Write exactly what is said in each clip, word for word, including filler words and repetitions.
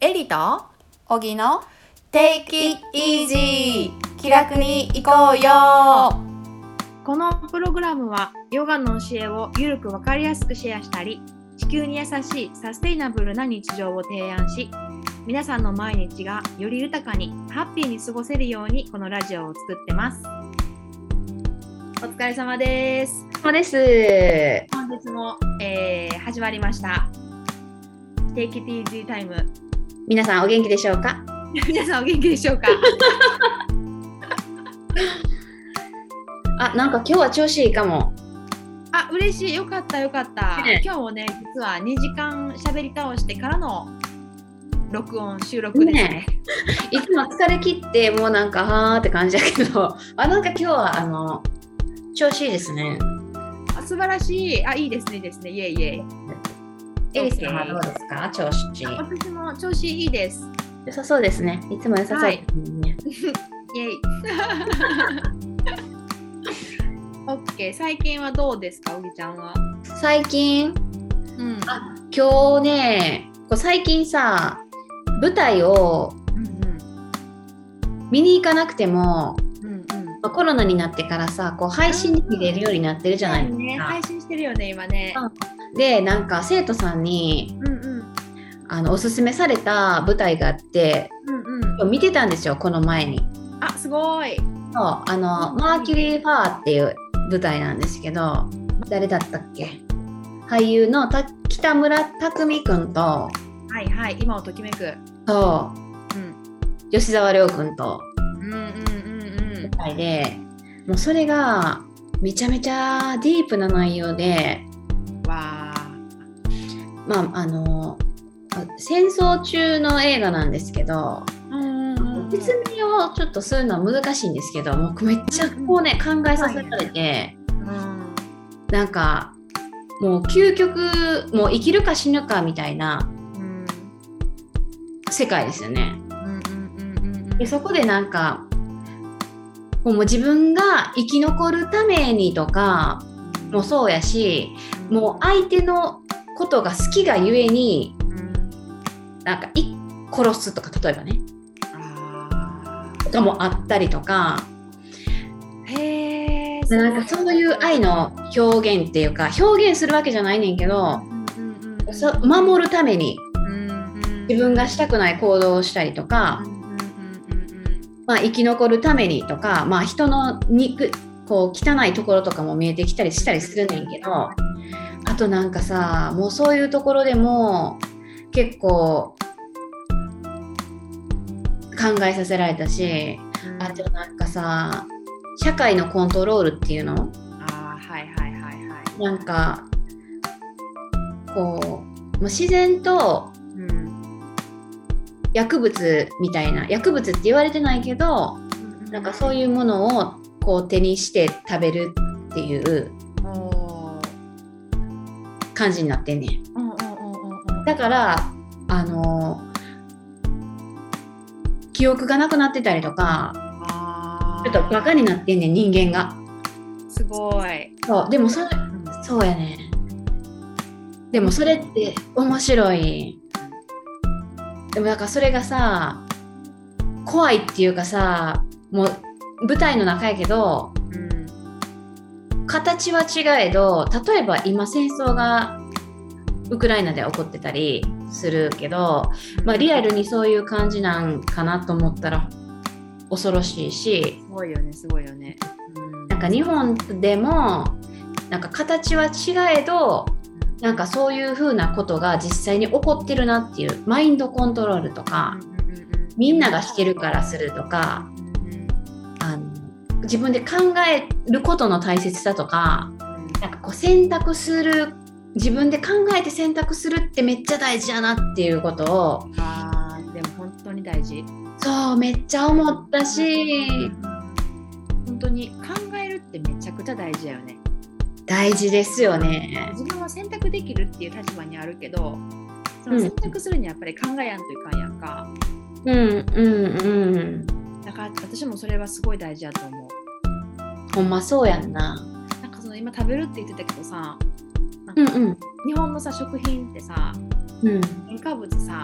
エリとオギの Take it easy 気楽に行こうよ。 このプログラムはヨガの教えをゆるくわかりやすくシェアしたり、地球に優しいサステイナブルな日常を提案し、皆さんの毎日がより豊かにハッピーに過ごせるようにこのラジオを作ってます。お疲れ様です。 そうです。 本日も、えー、始まりました Take it easy タイム。 皆さんお元気でしょうか？ 皆さんお元気でしょうか？ あ、なんか今日は調子いいかも。 あ、嬉しい。よかったよかった、 ね、 今日もね、実はにじかん喋り倒してからの録音収録ですね。 ねいつも疲れ切ってもうなんかはーって感じだけど、あ、なんか今日はあの調子いいですね。 あ、素晴らしい。あ、いいですね、いいですね。イエイイエイ。 エリさんはどうですか？調子。 私も調子いいです。 良さそうですね。いつも良さそうですね。 イエイ。オッケー。最近はどうですか、おぎちゃんは？ 最近、うん、あ、今日ね、こう最近さ、舞台を見に行かなくても、うんうんまあ、コロナになってからさ、こう配信で見れるようになってるじゃないですか。 ね、配信してるよね、今ね。 で、なんか生徒さんに、うんうん、あのおすすめされた舞台があって、うんうん、見てたんですよ、この前に。 あ、すごい。 そう、あの、うん、マーキュリー・ファーっていう舞台なんですけど、誰だったっけ？俳優のた北村匠海くんと、 はいはい、今をときめく。 そう、うん、吉沢亮くんと、 うんうんうんうん、 舞台で、もうそれがめちゃめちゃディープな内容で、 わー。 まあ、あの戦争中の映画なんですけど、うんうんうん、説明をちょっとするのは難しいんですけど、もうめっちゃこうね、うんうん、考えさせられて、うん、なんかもう究極もう生きるか死ぬかみたいな、うん、世界ですよね、うんうんうんうん、でそこでなんかもう自分が生き残るためにとかもそうやし、もう相手のことが好きがゆえに、うん、なんかい殺すとか、例えばね、あとかもあったりとか、 へー、 なんかそういう愛の表現っていうか、表現するわけじゃないねんけど、うんうんうん、そ守るために、うんうん、自分がしたくない行動をしたりとか、うんうんうんうん、まあ、生き残るためにとか、まあ、人の肉こう汚いところとかも見えてきたりしたりするねんけど、あとなんかさ、もうそういうところでも結構考えさせられたし、うん、あとなんかさ、社会のコントロールっていうの、 あ、はいはいはいはい、 なんかこう、もう自然と薬物みたいな、薬物って言われてないけど、うん、なんかそういうものをこう手にして食べるっていう感じになってんねん。うんうんうんうん、だからあの記憶がなくなってたりとか、あ、ちょっとバカになってんねん、人間が。 すごい。 そう、でもそれ、そうやね。でもそれって面白い。でもだからそれがさ、怖いっていうかさ、もう舞台の中やけど、うん、形は違えど、例えば今戦争がウクライナで起こってたりするけど、まあ、リアルにそういう感じなんかなと思ったら恐ろしいし、 すごいよね、すごいよね、 うん、なんか日本でもなんか形は違えど、なんかそういう風なことが実際に起こってるなっていう、マインドコントロールとか、みんながしてるからするとか、あの自分で考えることの大切さとか、なんかこう選択する、自分で考えて選択するってめっちゃ大事やなっていうことを、 あー、でも本当に大事。 そう、めっちゃ思ったし、 本当に考えるってめちゃくちゃ大事だよね。 大事ですよね。 自分は選択できるっていう立場にあるけど、その選択するにはやっぱり考えやんといかんやんか。 うんうんうん。 だから私もそれはすごい大事だと思う。 ほんまそうやんな。 なんかその今食べるって言ってたけどさ、 うんうん、 日本のさ食品ってさ、うん、添加物さ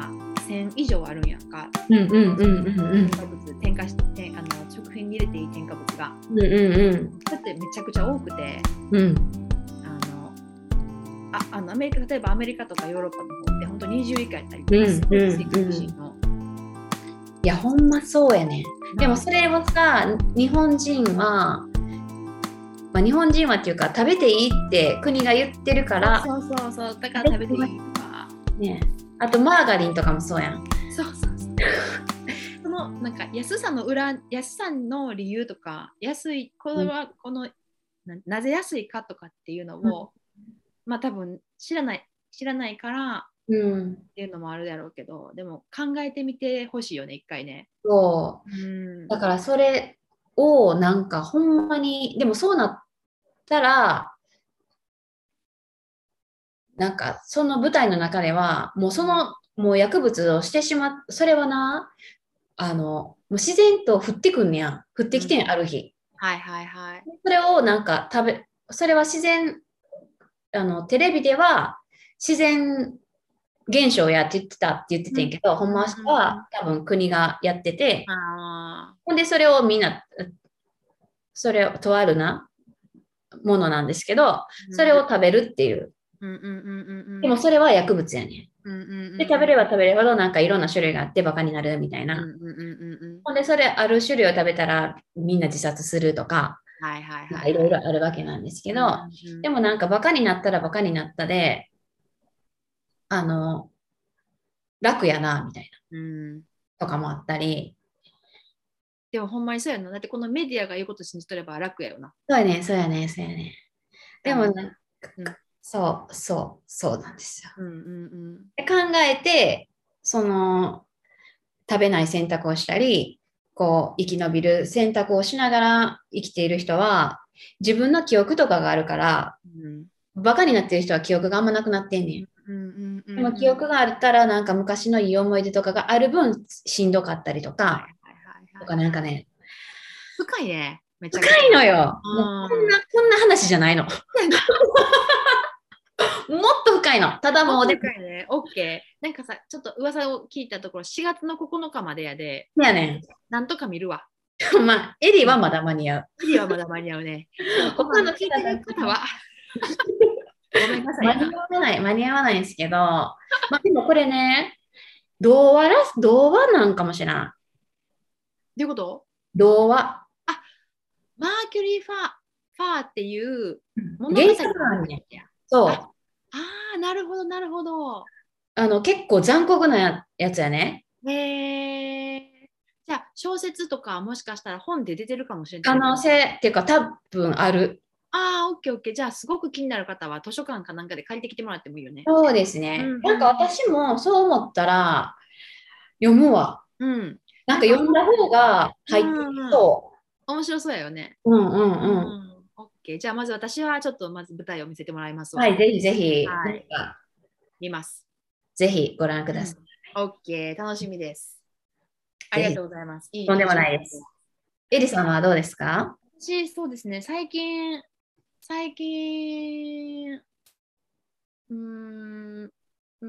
せん以上あるんやんか。 うんうんうんうんうん添加物、添加して、あの食品に入れていい添加物が。 うんうんだってめちゃくちゃ多くて、 うんあのああのアメリカ、例えばアメリカとかヨーロッパの方って本当にじゅう以下やったりとか、 うんすごい厳しいの。 いやほんまそうやね。でもそれをさ、日本人は、まあ、日本人はっていうか食べていいって国が言ってるからそうそうそう、だから食べていいとか。 ね。あとマーガリンとかもそうやん。 そうそうそう。そのなんか安さの裏、安さの理由とか、安い、これはこの、な, なぜ安いかとかっていうのを、うん、まあ多分知らない、知らないからっていうのもあるだろうけど、うん、でも考えてみてほしいよね、一回ね。 そう。 うん、 だからそれをなんかほんまに、でもそうなったら、なんかその舞台の中ではもうその、うん、もう薬物をしてしまっ、それはな、あのもう自然と降ってくんねやん。降ってきてん、うん、ある日。 はいはいはい。 それをなんか食べ、それは自然、あのテレビでは自然現象やって言ってたって言っててんけど、うん、ほんまは多分国がやってて、 あほんでそれをみんな、それをとあるなものなんですけど、それを食べるっていう。でもそれは薬物やねん。で、食べれば食べるほどなんかいろんな種類があってバカになるみたいな。ほんでそれある種類を食べたらみんな自殺するとか、いろいろあるわけなんですけど、うんうん、でもなんかバカになったらバカになったで、あの、楽やな、みたいな、うん、とかもあったり。 でもほんまにそうやな。だってこのメディアが言うこと信じとれば楽やよな。 そうやね、そうやね、そうやね。でもね、うん、そう、そう、そうなんですよ。うんうんうん、で考えて、その、食べない選択をしたり、こう、生き延びる選択をしながら生きている人は、自分の記憶とかがあるから、うん、バカになってる人は記憶があんまなくなってんねん。うんうんうんうん、でも記憶があったら、なんか昔のいい思い出とかがある分、しんどかったりとか、とかなんかね。 深いね。 めちゃくちゃ深いのよ。もうこんな、こんな話じゃないの。もっと深いの。ただもうでも。深いね。オッケー。なんかさ、ちょっと噂を聞いたところ、しがつのここのかまでやで。 やねん。 なんとか見るわ。 まあ、エリはまだ間に合う。 エリはまだ間に合うね。他の聞いてる方は。ごめんなさい。 間に合わない、間に合わないんですけど、まあでもこれね、童話ら、童話なんかもしれない。 どういうこと？ 童話。 あ、マーキュリーファー、ファーっていう物語があるね。そう。ああ、なるほど、なるほど。 あの、結構残酷なやつやね。 へえ。じゃあ、小説とかもしかしたら本で出てるかもしれない。可能性っていうか、多分ある。 ああ、オッケーオッケー。じゃあ、すごく気になる方は図書館かなんかで借りてきてもらってもいいよね。 そうですね。うんうん、なんか私もそう思ったら読むわ。うん。なんか読んだ方が入ってきそう。 うんうん、面白そうやよね。 うんうんうん。うん、 オッケー。じゃあ、まず私はちょっとまず舞台を見せてもらいますわ。 はい、ぜひぜひ。 はい。見ます。 ぜひご覧ください。 うん、オッケー。楽しみです。ありがとうございます。 とんでもないです。エリさんはどうですか？ 私、そうですね。最近、最近、うーん、うん。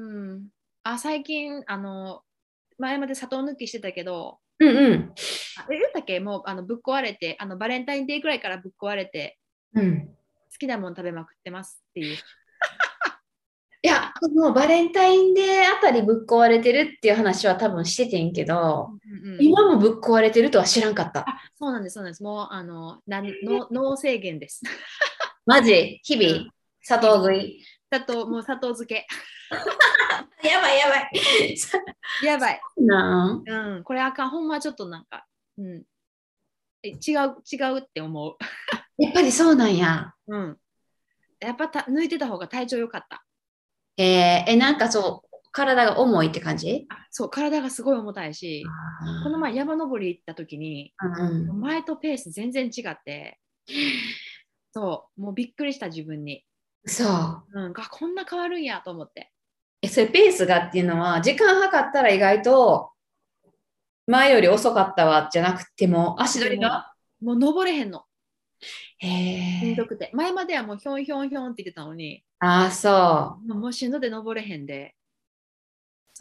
あ、最近、あの、前まで砂糖抜きしてたけど、 うんうん。え、 言ったっけ？もうあのぶっ壊れて、あのバレンタインデーくらいからぶっ壊れて、うん、好きなもの食べまくってますっていう。 いや、もうバレンタインデーあたりぶっ壊れてるっていう話は多分しててんけど、うんうん、今もぶっ壊れてるとは知らんかった。 あ、そうなんです、そうなんです。もう、あの、なんの脳制限です。 マジ日々、うん、砂糖食い。 砂糖、もう砂糖漬け。 やばいやばい。 やばい。 なうん、これあかん。ほんまちょっとなんか、うん、え違う、違うって思う。 やっぱりそうなんや。 うん。やっぱた抜いてた方が体調良かった。 えー、え、なんかそう、体が重いって感じ？ あ、そう、体がすごい重たいし、この前山登り行った時に、うん、前とペース全然違って、そう、もうびっくりした自分に。 そう。 うん、あ、こんな変わるんやと思って。 え、それペースがっていうのは、時間計ったら意外と前より遅かったわじゃなくても、足取りがもう登れへんの。 へえ。 しんどくて。前まではもうひょんひょんひょんって言ってたのに。 ああ、そう。もうしんどで登れへんで。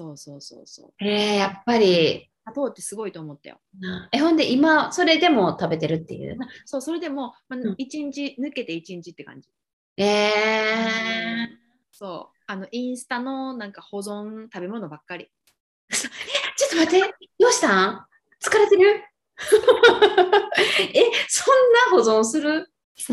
そうそうそうそう。 えー、やっぱり。 砂糖ってすごいと思ったよ。 え、ほんで今、それでも食べてるっていう。 そう、それでも、まあうん、 いちにち抜けていちにちって感じ。 えー、 そう。あの、インスタのなんか保存食べ物ばっかり。 ちょっと待って、どうしたん？疲れてる？え、そんな保存する？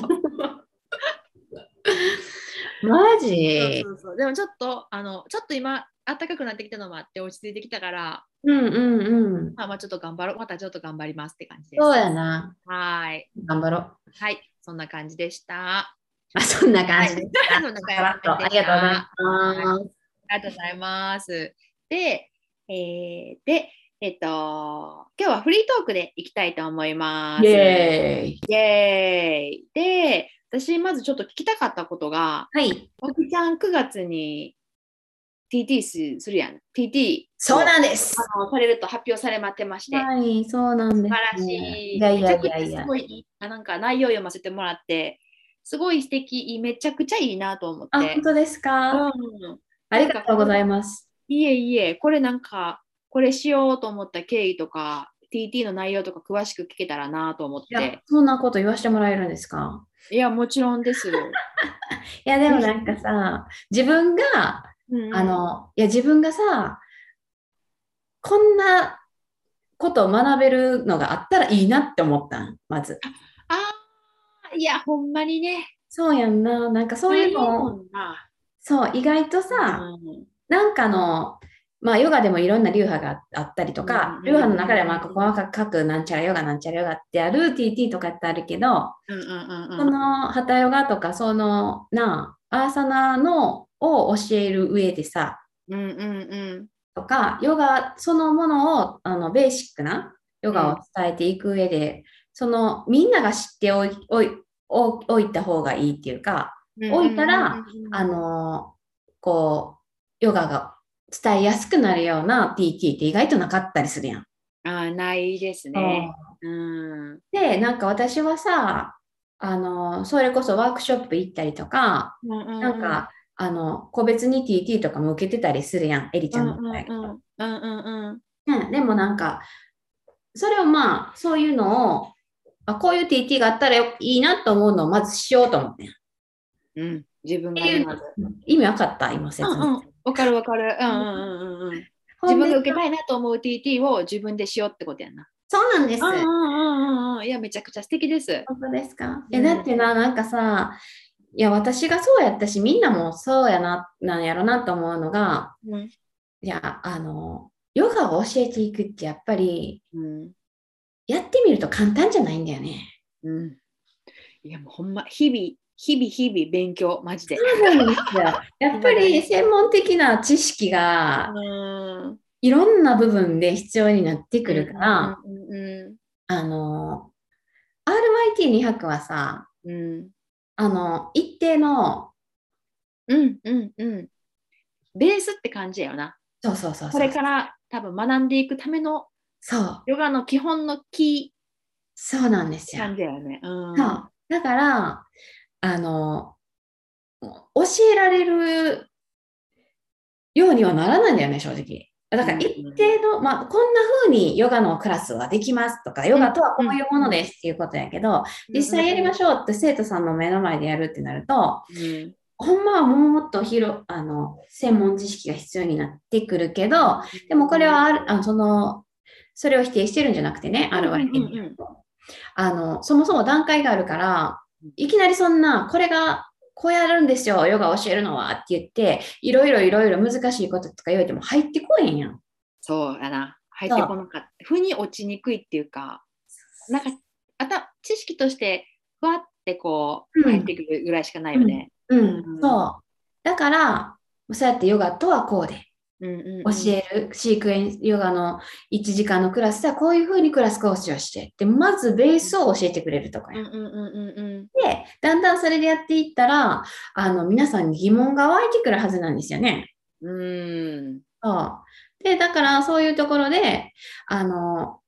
マジ？ そうそうそう。でもちょっと、あの、ちょっと今、暖かくなってきたのもあって、落ち着いてきたから、 うんうんうん。 まあ、まあちょっと頑張ろう。またちょっと頑張りますって感じでそうす。 やな。 はい。 頑張ろう。 はい。そんな感じでした。 あ、そんな感はい。 じでした。 そんなさらっと感じでしありがとうございた。はい。 ます。 ありがとうございます。で、えーで、えっと、今日はフリートークでいきたいと思いまイす。 ェーイ。 イエーイ。で、私まずちょっと聞きたかったことが、 はい。 おきちゃんくがつに ティーティー するやん。ティーティーそうをなんです。 あのされると発表されまってまして、 はい、そうなんです素晴らしね。いい。 やいやめちゃくちゃいやいや。 すごい、あなんか内容読ませてもらって、すごい素敵、めちゃくちゃいいなと思っあ、本て。 当ですか？ うん。 ありがとうございます。 いえいえ、これなんか、これしようと思った経緯とか、ティーティー の内容とか詳しく聞けたらなと思っいや、 て。 そんなこと言わせてもらえるんですか？ いや、もちろんです。 いや、でもなんかさ、自分が、 うんうん、 あの、いや、自分がさ、こんなことを学べるのがあったらいいなって思ったん、まず。 ああ、いや、ほんまにね。 そうやんな。なんかそういうないものを、 んな。 そう、意外とうさ、 んなんかの、まあ、ヨガでもいろんな流派があったりとか、流派の中でもなんか細かくなんちゃらヨガなんちゃらヨガってある ティーティー とかってあるけど、 うんうんうんそうんのハタヨガとか、そのな、アーサナのを教える上でさ、 うんうんうんとか、ヨガそのものを、あの、ベーシックなヨガをうん伝えていく上で、その、みんなが知っておい、おい、おおいた方がいいっていうか、 うん置いたら、 うんあの、こう、ヨガが伝えやすくなるような ティーティー って意外となかったりするやん。 あーないですね。うんで、なんか私はさ、あの、それこそワークショップ行ったりとか、 うんうんなんか、あの、個別に ティーティー とかも受けてたりするやん、エリちゃんの場合。 うんうんうんうんうんうんうん、でもなんか、それをまあ、そういうのを、あ、こういう ティーティー があったらよいいなと思うのをまずしようと思ってん。っうん自分ていうのがねまず。 意味わかった今う説明。 んうんわかるわかる。うんうんうんうんうん。自ほんで、 分が受けたいなと思う ティーティー を自分でしようってことやな。 そうなんです。 うんうんうんうんうん。いや、めちゃくちゃ素敵です。 本当ですか？いや、 うんだってな、なんかさ、いや、私がそうやったし、みんなもそうやな、なんやろなと思うのが、 うんいや、あの、ヨガを教えていくってやっぱり、 うんやってみると簡単じゃないんだよね。 うん。いや、もうほんま、日々、日々、日々勉強、マジで。 そうなんですよ。やっぱり専門的な知識がうんいろんな部分で必要になってくるかうら、 んうんあの、アールワイティーにひゃく はさ、 うんあの、一定の、 うんうんうんベースって感じやよな。 そうそうそうこそう、 れから多分学んでいくためのそう、 ヨガの基本のキそうなんですよ。 ー感じやよね。うんそう。だから、あの、教えられるようにはならないんだよね、正直。だから一定の、まあ、こんな風にヨガのクラスはできますとか、ヨガとはこういうものですっていうことやけど、実際やりましょうって生徒さんの目の前でやるってなると、 うんほんまはもっと広あの専門知識が必要になってくるけど、でもこれはあるあのそのそれを否定してるんじゃなくてね、あるわけにあのそもそも段階があるから、いきなりそんな、これがこうやるんですよ、ヨガ教えるのはって言って、いろいろいろいろ難しいこととか言われても入ってこえへんやん。 そうやな。入ってこなかった。腑に落ちにくいっていうか、なんかあた知識としてふわってこう入ってくるぐらいしかないよね。 うん、うんうん、そう。だから、そうやってヨガとはこうで、 うんうんうん、 教えるシークエンスヨガのいちじかんのクラスではこういうふうにクラス講師をしてでまずベースを教えてくれるとかや、 うんうんうんうん、 でだんだんそれでやっていったらあの皆さんに疑問が湧いてくるはずなんですよね。 うんそうでだからそういうところであの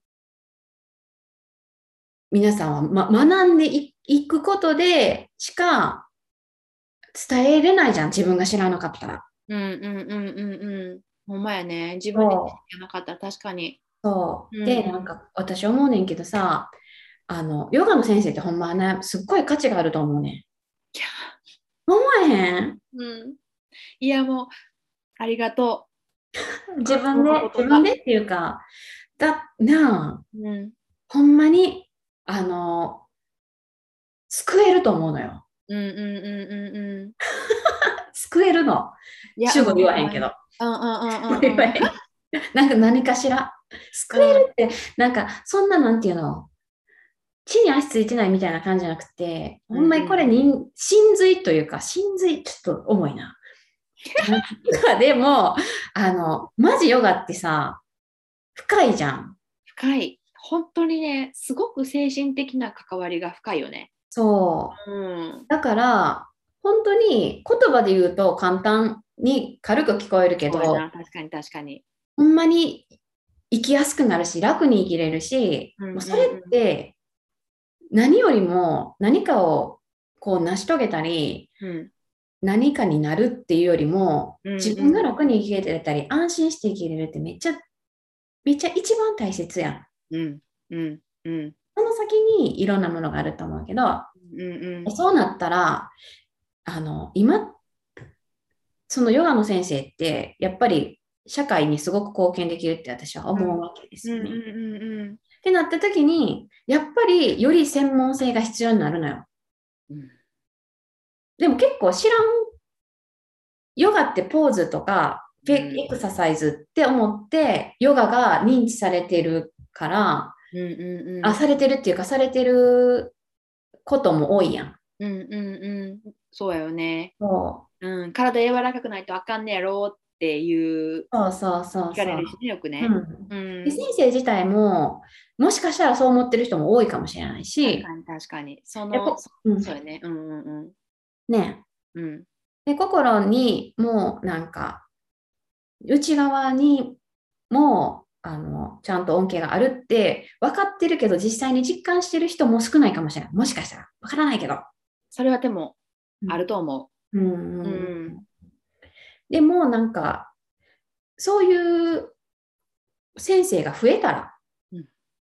皆さんは、ま、学んでいくことでしか伝えれないじゃん、自分が知らなかったら。 うんうんうんうんうんほんまやね。自分で知らなかったら確かに。 そう。 うんで、なんか私思うねんけどさ、あの、ヨガの先生ってほんまはね、すっごい価値があると思うねん。 いや、 思えへんうん。いや、もう、ありがと自分で、 その言葉自分でっていうか、だ、なあ、 う。うん。 ほんまに、あの、救えると思うのよ。 うんうんうんうんうん。 救えるの。 いや、うん、 主語言わへんけど。 ほんまに。うんうんうんうんうん。 言わへん。なんか何かしら。救えるって、なんか、そんななんていうの、地に足ついてないみたいな感じじゃなくて、ほんまにこれ人、真髄というか、真髄、ちょっと重いな。でも、あの、マジヨガってさ、深いじゃん。 深い。本当にね、すごく精神的な関わりが深いよね。 そうん。 う。だから、本当に言葉で言うと簡単に軽く聞こえるけど、 そうやな、確かに確かに。 ほんまに生きやすくなるし、楽に生きれるし、 うんうんうんもうそれって何よりも何かをこう成し遂げたり、 うん何かになるっていうよりも、 うんうん自分が楽に生きれたり、安心して生きれるってめっちゃ、めっちゃ一番大切やん。 うんうんうんその先にいろんなものがあると思うけど、 うんうんそうなったら、あの、今、そのヨガの先生って、やっぱり社会にすごく貢献できるって私は思うわけですうんうんよね。 うんってなった時に、やっぱりより専門性が必要になるのよ。 うんでも結構知らん、ヨガってポーズとか、 うんエクササイズって思って、ヨガが認知されてるから、 うんうんうんあ、されてるっていうか、されてることも多いやん。 うんうんうんそうやよね。 そうん、体柔らかくないとあかんねやろっていううそうそうそうそう。 聞かれるしね、よくうね。 ん。で、先うん。 生自体も、もしかしたらそう思ってる人も多いかもしれないし、 確かに確かに。その、 でこそうん、 そうやね。うんうんね。 うん。うん。 で、心にもうなんか、内側にも、あの、ちゃんと恩恵があるって分かってるけど、実際に実感してる人も少ないかもしれない。もしかしたら。分からないけど。 それはでも、 うんあると思うんう。ううんん。 でも、なんか、そういう先生が増えたら、 うん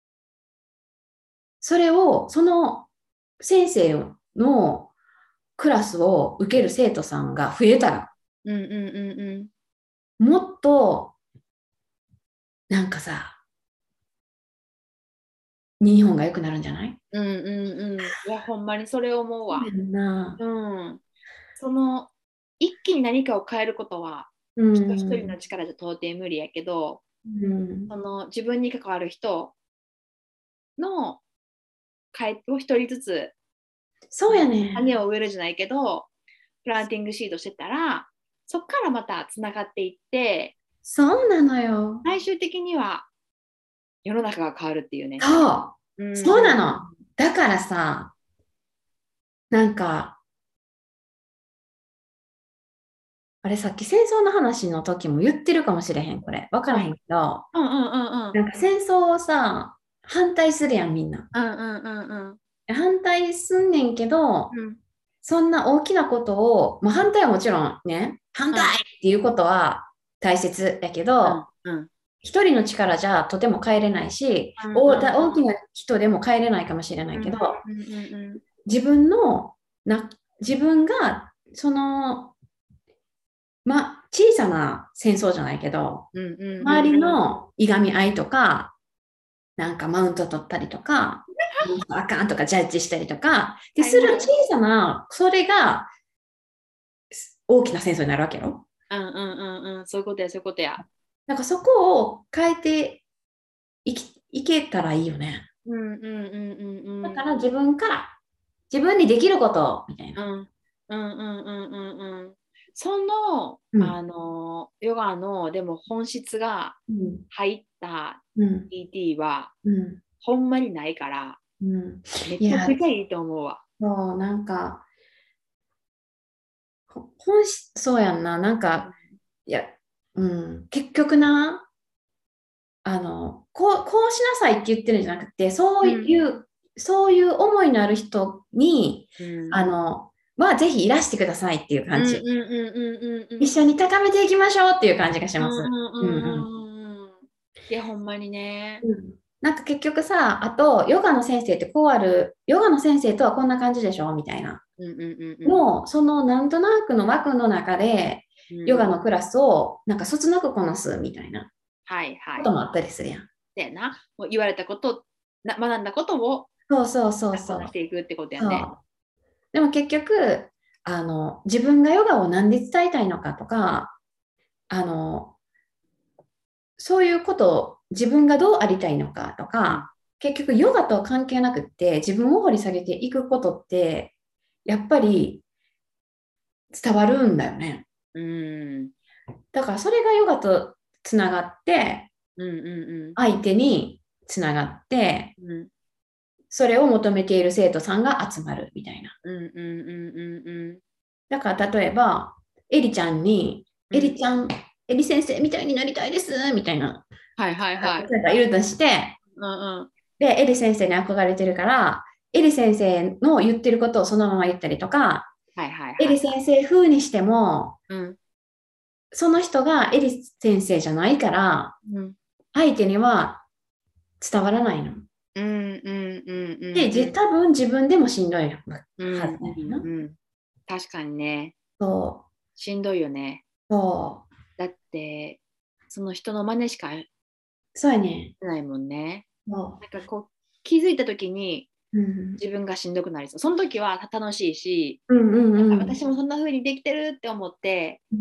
それを、その先生のクラスを受ける生徒さんが増えたら、 うんうんうんうん。 もっと、なんかさ、日本が良くなるんじゃない？ うんうんうん。いや、ほんまにそれ思うわ。 そうやんな。 うん。その、一気に何かを変えることは、 う人一人ん。 の力じゃ到底無理やけど、 うんその自分に関わる人の変えを一人ずつそうやね。 種を植えるじゃないけど、プランティングシードしてたら、そこからまたつながっていって、 そうなのよ。 最終的には世の中が変わるっていうね。 そう。 うんそうなの。だからさ、なんか、あれさっき戦争の話の時も言ってるかもしれへん、これ。わからへんけど、 うんうんうんうん。 なんか戦争をさ、反対するやん、みんな。 うんうんうんうん。 反対すんねんけど、 うんそんな大きなことを、まあ、反対はもちろんね、反対っていうことは大切やけど、 うん一人の力じゃとても変えれないし、 うん大だ大きな人でも変えれないかもしれなうんいけど、 うんうん自分のな、自分が、その、ま、小さな戦争じゃないけど、 うんうんうん周りのいがみ合いとか、なんかマウント取ったりとか、あかんとかジャッジしたりとか、でする小さな、それが大きな戦争になるわけよ。 うんうんうんうん。そういうことや、そういうことや。 なんかそこを変えていき、いけたらいいよね。 うんうんうんうんうん。 だから自分から、自分にできることみたいな。 うんうんうんうんうんうん。その、 うんあの、ヨガの、でも本質がうん入ったうんピーティー は、 うんほんまにないから、 うんめちゃくちゃいいと思うわ。 そう、なんか、ほ本質、そうやんな、なんか、いや、うん、結局な、あの、こう、こうしなさいって言ってるんじゃなくて、そういう、そういう思いのある人に、 うんあの、 はぜひいらしてくださいっていう感じ。 うんうんうんうんうんうん。 一緒に高めていきましょうっていう感じがします。 うんうんうんうんうんうん。いや、ほんまにね。 うんなんか結局さ、あと、ヨガの先生ってこうある、ヨガの先生とはこんな感じでしょみたいな。 うんうんうんうん。 もう、そのなんとなくの枠の中で、ヨガうん、 のクラスをなんかそつなくこなすみたいなはいはい。 こともあったりするやん。 でな、もう言われたこと、な学んだことをそうそうそうこそう。 なしていくってことやね。 そう。でも結局、あの、自分がヨガを何で伝えたいのかとか、あの、そういうことを自分がどうありたいのかとか、結局ヨガとは関係なくって自分を掘り下げていくことってやっぱり伝わるんだよね。 うん。 だからそれがヨガとつながってうんうん相手につながってうん。うんそれを求めている生徒さんが集まるみたいな。 うんうんうんうんうん。 だから例えばエリちゃんにうんエリちゃん、エリ先生みたいになりたいですみたいなはいはいはい。 例えばいるとしてうんうん。 で、エリ先生に憧れてるから、エリ先生の言ってることをそのまま言ったりとか、 はいはいエリはい。 先生風にしても、 うんその人がエリ先生じゃないから、 うん相手には伝わらないの。 うんうんうんうんで、 うん。 じ多分自分でもしんどいはずうんだよな。 うんうん。確かにね。 そしんどいよね。 う、そう、 だって、その人の真似しかしそうやね。 ないもんね。 そなんかこう、気づいた時にう。うん、 自分がしんどくなりそう。その時は楽しいし、 うんうんなんかうん。 私もそんな風にできてるって思って、 うん、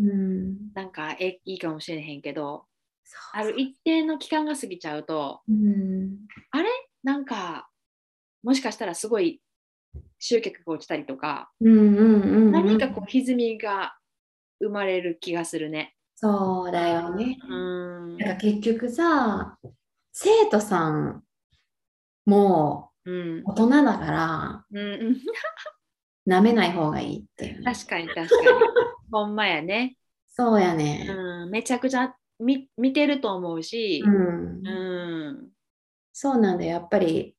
なんかえいいかもしれへんけど、 そうそある一定の期間が過ぎちゃうと、 う。うん、 あれなんか、もしかしたらすごい集客が落ちたりとか、 うんうんうんうん。 何かこう歪みが生まれる気がするね。 そうだよね。 うん。 だから結局さ、生徒さんもうん。 う大人だからうんうん。 舐めない方がいいっていうね。 確かに確かに。ほんまやね。 そうやね。 うん。めちゃくちゃ見、見てると思ううし、うん。 ん。 そうなんだよ。やっぱり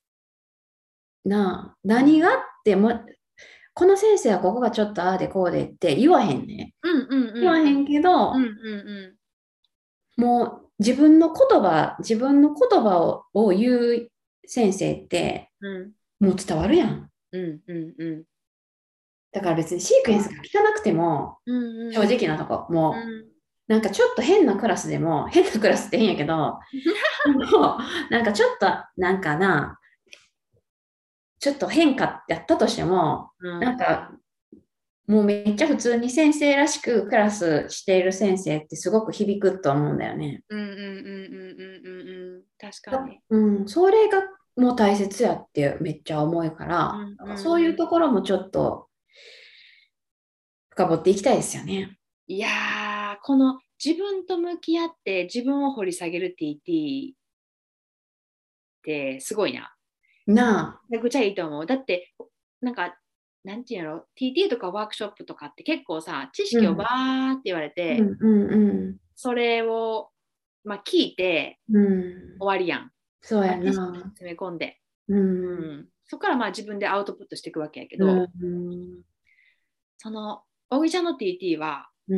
なあ、 うん何があっても、この先生はここがちょっとああでこうでって言わへんね。 うんうん言わへんうんけど、 うんうんもう自分の言葉、自分の言葉を、を言う先生ってうんもう伝わるやん。 うんうんうんだから別にシークエンスが聞かなくても、 うん正直なとこ、もう、 うんなんかちょっと変なクラスでも、変なクラスって変やけど、でもなんかちょっと、なんかな、ちょっと変化やったとしても、 うんなんかもうめっちゃ普通に先生らしくクラスしている先生ってすごく響くと思うんだよね。 うんうんうんうんうんうんうん確かに。 うん、それがもう大切やってめっちゃ思うかうら、 んうんそういううんところもちょっと深掘っていきたいですよね。 いやー、この自分と向き合って自分を掘り下げる ティーティー ってすごいな。 なあ。 めちゃくちゃいいと思う。だって、なんか、なんていうの、ティーティー とかワークショップとかって結構さ、知識をバーって言われて、 うんうんうんそれを、まあ、聞いてうん。うん。 終わりやん。 そうやまあ、知識をな。 詰め込んで。 う。 うんん、そこからまあ自分でアウトプットしていくわけやけど、 うん。 その、おぎちゃんの ティーティー は、 うん。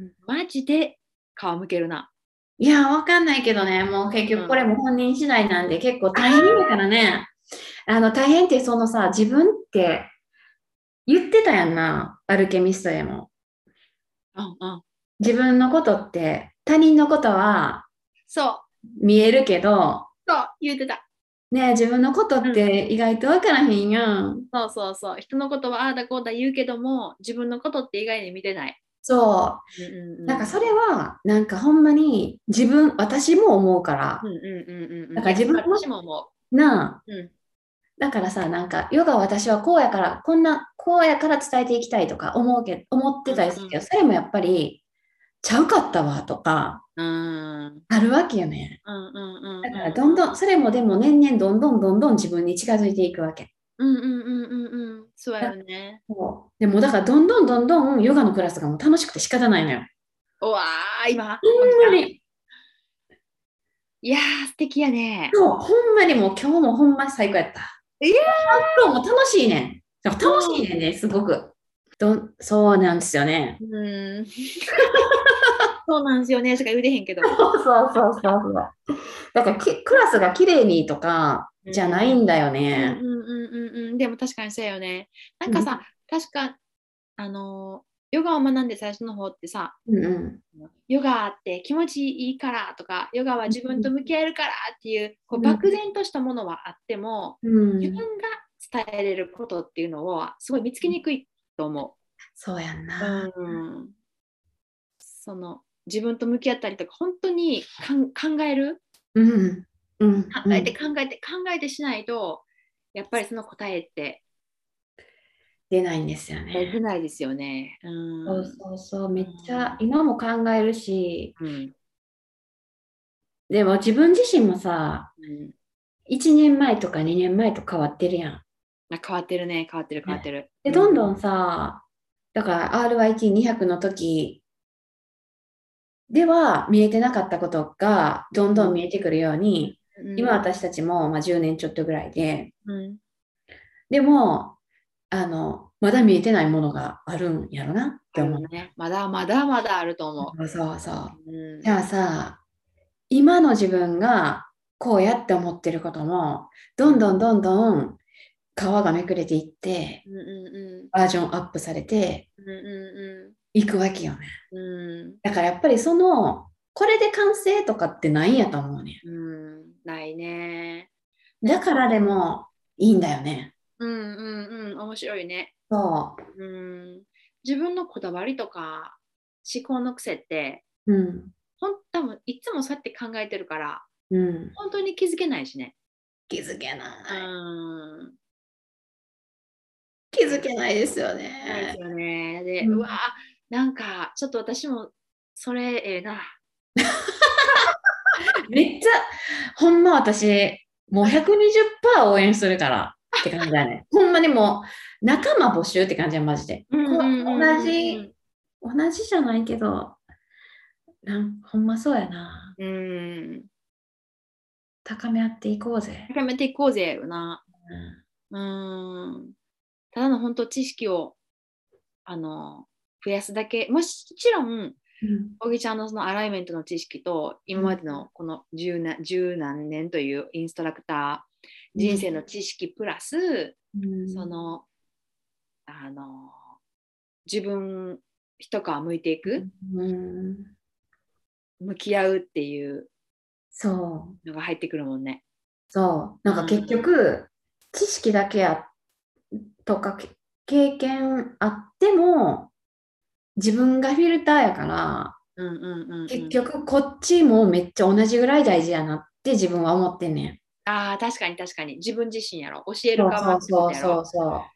マジで皮むけるな。 いや、わかんないけどね、もう結局これも本人次第なんで結構大変だからね。あの、大変ってそのさ、自分って言ってたやんな、アルケミストでも。 うんうん。 自分のことって他人のことはそう、 見えるけど、 そう、言ってた。 ね、自分のことって意外とわからへんやん。 そうそうそう。人のことはああだこうだ言うけども、自分のことって意外に見てない。 そうんうんうう。 ん。 なんかそれは、なんかほんまに自分、私も思うからうんうんうんうん。 だいや、 から自分も私も思なあ、 う。うん。 だからさ、なんか、ヨガ私はこうやから、こんな、こうやから伝えていきたいとか思うけ思ってたりするけど、それもやっぱり、ちゃうかったわとか、 うんうんあるわけよね。 うんうんだから、どんどん、それもでも年々どんどんどんどん自分に近づいていくわけ。 うんうんうんうんうん。そうやだよね。 そうでも、だから、どんどんどんどんヨガのクラスがもう楽しくて仕方ないのよ。 うわー、今、 ほんまに、 いやー、素敵やね。 そう、ほんまにもう今日もほんまに最高やった。 いや今日も楽しいねん。楽しいー、 ねんね、すごく。 どそうなんですよね。 うん。そうなんですよねしか言うてへんけど。 そうそうそうそうそう。だからきクラスが綺麗にとかじゃないんだようんね。 うんうんうんうん。でも確かにそうよね。なんかさ、確か、あの、ヨガを学んで最初の方ってさ、 うんうんヨガって気持ちいいからとか、ヨガは自分と向き合えるからっていう、こううん漠然としたものはあっても、 うん自分が伝えれることっていうのをすごい見つけにくいと思そうやんう。 な。 うん。その自分と向き合ったりとか、本当にかん考えるうんうん考えてうん。 考えて考えてしないと、やっぱりその答えって出ないんですよね。 出ないですよね。うそうん。 そうそう。めっちゃ今も考えるし、 うん。 でも自分自身もさ、 うん。 いちねんまえとかにねんまえと変わってるやん。 あ、変わってるね、変わってる、変わってる。 で、 うん。 どんどんさ、だから アールワイティーにひゃく の時では見えてなかったことがどんどん見えてくるように、 うん今私たちもまあじゅうねんちょっとぐらいで、 うん。 でも、あの、まだ見えてないものがあるんやろなって思う。 あるね。まだまだまだあると思そうそうそう。 う。うん。 じゃあさ、今の自分がこうやって思ってることも、どんどんどんどん皮がめくれていって、 うんうんバージョンアップされてうん。うんういくわけよね。 んうん。 だからやっぱりその、これで完成とかってないんやと思うね。 うん。うん。ないね。なんか、 だからでもいいんだよね。 うんうんうん。面白いね。 そうん。自分のこだわりとか思考の癖って、 う。うん。 ほん多分いつもそうやって考えてるから、 うん。 本当に気づけないしね。 気づけなうい。 ん。 気づけないですよね。 ないですよね。で、うわうん、 なんか、ちょっと私も、それ、ええな。 めっちゃ、ほんま私、もうひゃくにじゅっパーセント応援するからって感じだね。ほんまにもう、仲間募集って感じや、マジで。 うんこうんうん同うんじ、同じじゃないけど、なんほんまそうやな。 うん。うん。 高め合っていこうぜ。 高めていこうぜよな。 うんうん。ただの本当知識を、あの、増やすだけ。もちろん、 うん小木ちゃんのそのアライメントの知識と、今までのこの十何十何年というインストラクター、人生の知識プラス、 うんその、あの、自分一皮向いていく、 うん向き合うっていうそう、 のが入ってくるもんね。 そう。なんか結うん局、知識だけやとかけ経験あっても、自分がフィルターやから、 うんうんうんうん。 結局こっちもめっちゃ同じぐらい大事やなって自分は思ってんねん。 ああ、確かに確かに。自分自身やろ。教えるそう側ってこそうそうとやろ。 そうそう。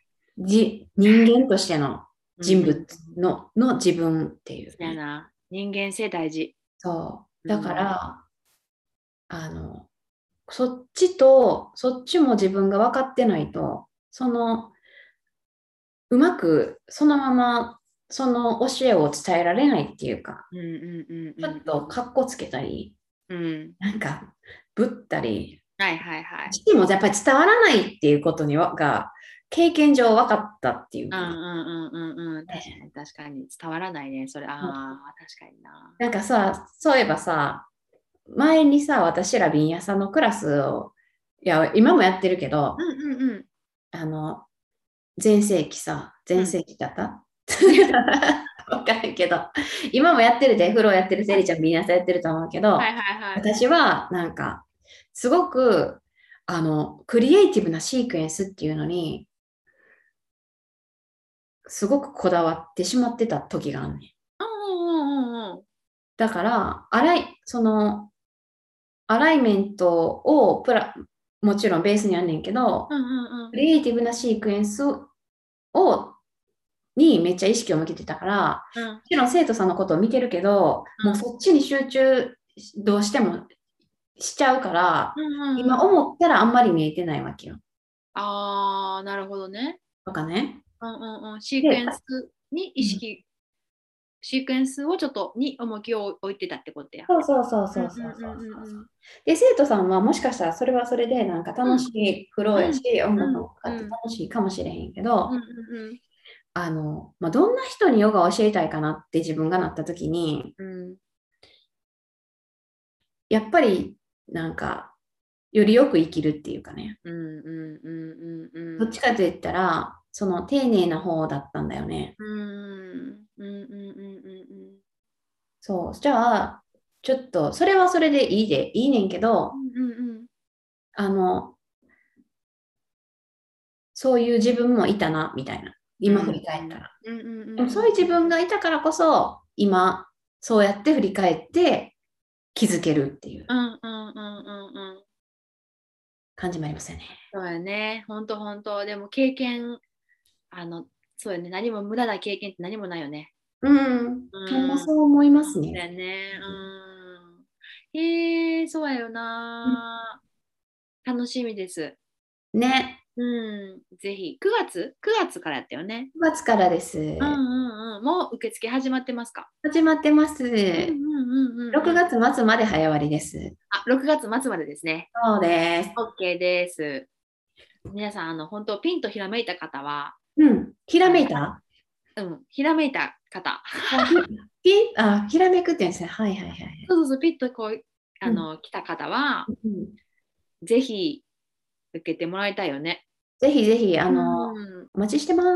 じ、人間としての人物うんうんうん。 の、の自分っていうね。 そうやな。人間性大事。 そう。だかうんら、あの、そっちと、そっちも自分が分かってないと、その、うまくそのままその教えを伝えられないっていうか、 うんうんうんちょっとかっこつけたり、 うん。うん。 なんかぶったり、 はいはいはい。 してもやっぱり伝わらないっていうことにはが経験上分かったっていうか、 うんうんうんうんうん。確かに確かに。伝わらないね。それ。ああ、確かにな。 なんかさ、そういえばさ、前にさ、私ら瓶屋さんのクラスを、いや、今もやってるけど、 うんうんうん。 あの、全盛期さ、全うん盛期だったわかるけど、今もやってるで、風呂やってるセリちゃん、みんなさやってると思うけど、 はいはいはい。 私はなんか、すごく、あの、クリエイティブなシークエンスっていうのに、すごくこだわってしまってた時があんねん。 うんうんうんうん。 だから、アライ、その、アライメントをプラ、もちろんベースにあんねんけど、 うんうんうん。 クリエイティブなシークエンスをにめっちゃ意識を向けてたから、 うんもちろん生徒さんのことを見てるけど、 うんもうそっちに集中どうしてもしちゃうから、 うんうんうん。 今思ったらあんまり見えてないわけよ。 ああ、なるほどね。 とかね。 うんうんうん。シークエで、 ンスに意識、シークエンスをちょっとに重きを置いてたってことや。 そうそうそううんそうそうそううんうんうんそう。で、生徒さんはもしかしたらそれはそれでなんか楽しいフローやし、音楽うんもかかってうん楽しいかもしれへんけど、 うんうんあの、まあ、どんな人にヨガを教えたいかなって自分がなった時に、 うんやっぱりなんか、よりよく生きるっていうかね、 うんうんうんうんうんどっちかと言ったら、その丁寧な方だったんだよね。 うんうんうんうんうんそう。じゃあ、ちょっと、それはそれでいいで、いいねんけど、 うんうんあの、そういう自分もいたな、みたいな。今振り返ったら。 うんうんうんでもそういう自分がいたからこそ、今、そうやって振り返って気づけるっていううんうんうんうんうん感じもありますよね。 そうやね。本当本当。でも経験、あの、そうやね。何も無駄な経験って何もないよね。 うん。 うほんまん。 そう思いますそうね。 やね。うん。えー、そうやよな。楽しみです。 ね。 うん。ぜひ。くがつ ?く 月からやったよね。 くがつからです。 うんうんうん。もう受付始まってますか？ 始まってます。 うんうんうんうん 6 うん。 月末まで早割りです。 あ、ろくがつ末までですね。 そうです。 OK です。皆さん、あの、本当ピンとひらめいた方は、 うん。ひらあの、 めいたうん、ひらめいた方。 あ、ひ、ひあ、ひらめくって言うんですね。はいはいはいはい。 そうそうそう、ピッとこう、あうんの、来た方は、 うんぜひ受けてもらいたいよね。 ぜひぜひ、あの、 うんお待ちしてます。